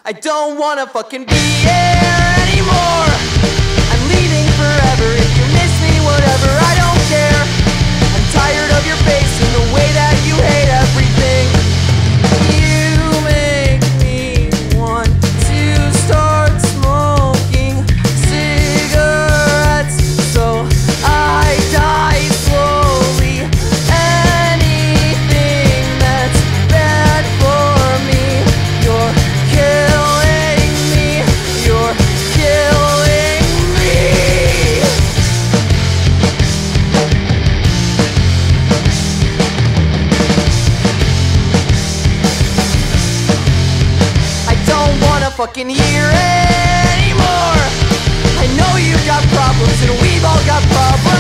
I don't wanna fucking be here anymore. I'm leaving forever. If you miss me, whatever, I don't care. I'm tired of your face and the way that you hate everything. You make me want to start smoking cigarettes so I die slowly. Anything that's bad for me, you're killing me. You're killing me. I don't wanna fucking hear it anymore. I know you've got problems and we've all got problems.